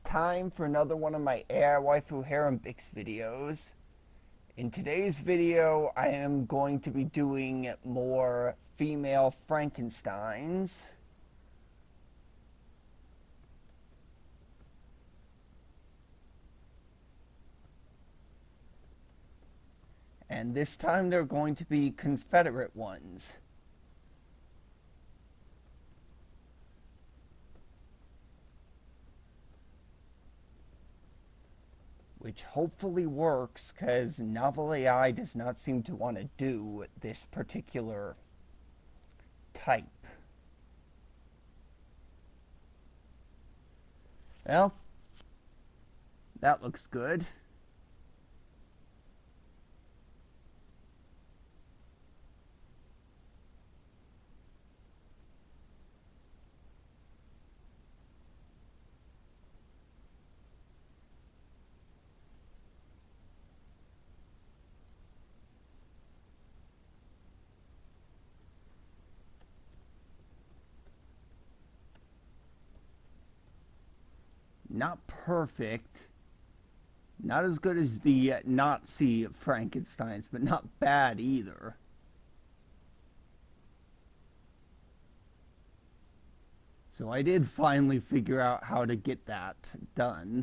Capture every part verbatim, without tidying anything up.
time for another one of my A I Waifu Harem Bix videos. In today's video, I am going to be doing more female Frankensteins. And this time they're going to be Confederate ones. Which hopefully works, because Novel A I does not seem to want to do this particular type. Well, that looks good. Not perfect. Not as good as the uh, Nazi Frankensteins, but not bad either. So I did finally figure out how to get that done.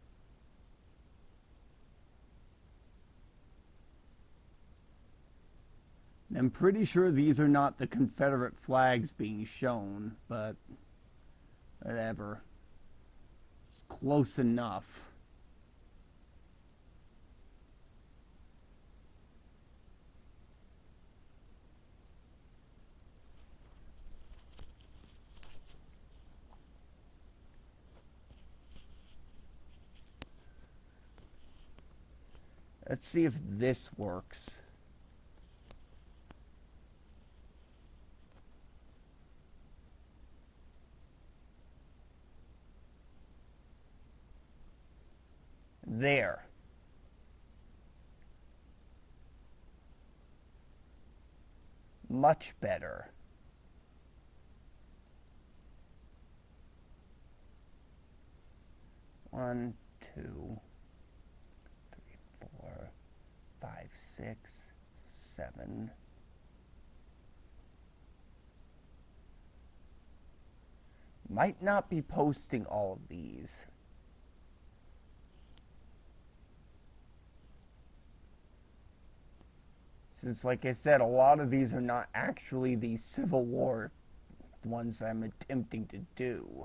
I'm pretty sure these are not the Confederate flags being shown, but whatever. It's close enough. Let's see if this works. There. Much better. One, two, three, four, five, six, seven. Might not be posting all of these. Since, like I said, a lot of these are not actually the Civil War ones I'm attempting to do.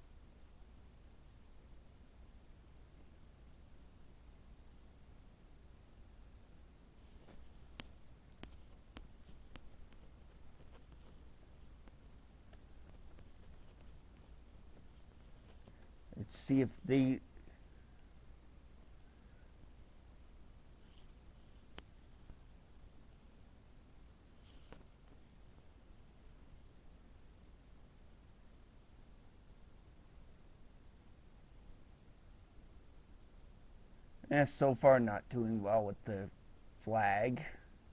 Let's see if they... Eh, so far not doing well with the flag.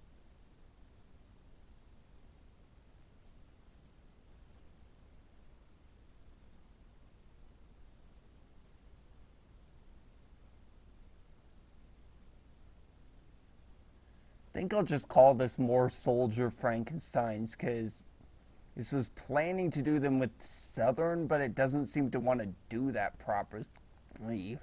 I think I'll just call this more Soldier Frankensteins, because this was planning to do them with Southern, but it doesn't seem to want to do that properly.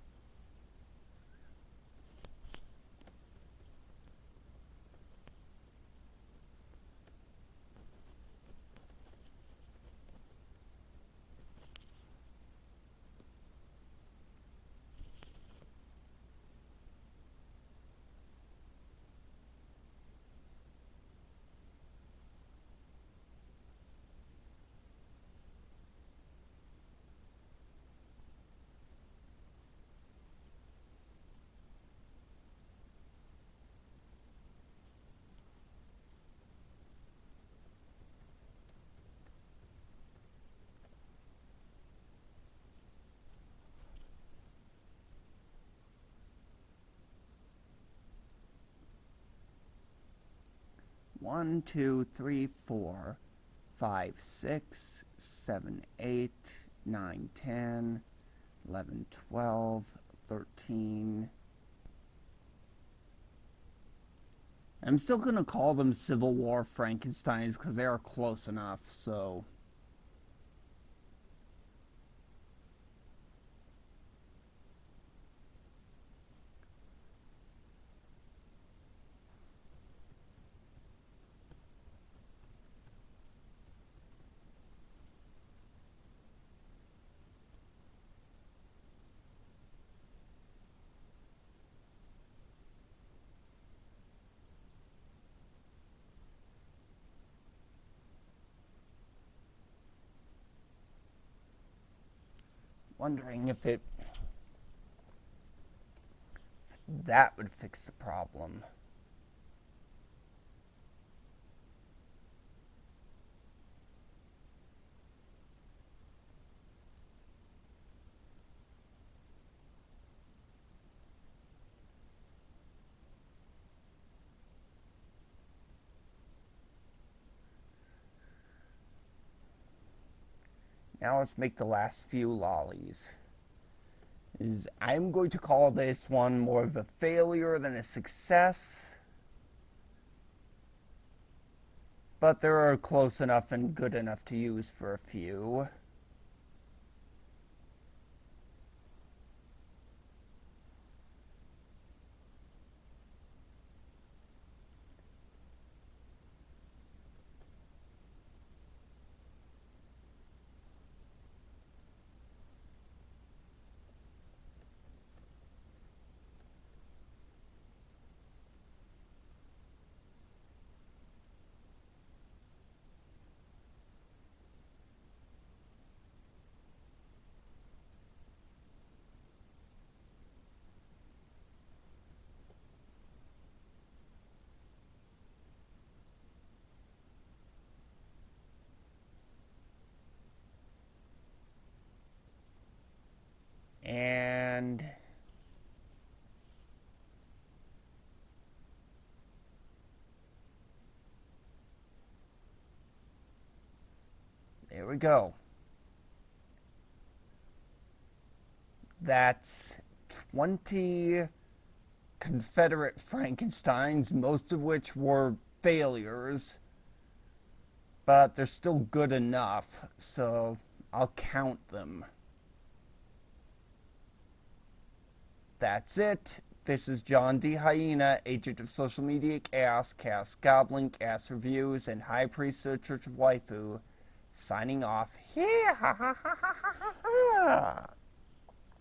One, two, three, four, five, six, seven, eight, nine, ten, eleven, twelve, thirteen. I'm still going to call them Civil War Frankensteins because they are close enough, so... Wondering if it... that would fix the problem. Now let's make the last few lollies. Is I'm going to call this one more of a failure than a success. But they're close enough and good enough to use for a few. And there we go. That's twenty Confederate Frankensteins, most of which were failures, but they're still good enough, so I'll count them. That's it. This is John D. Hyena, agent of social media chaos, Chaos Goblin, Chaos Reviews, and High Priest of the Church of Waifu, signing off. Yeah.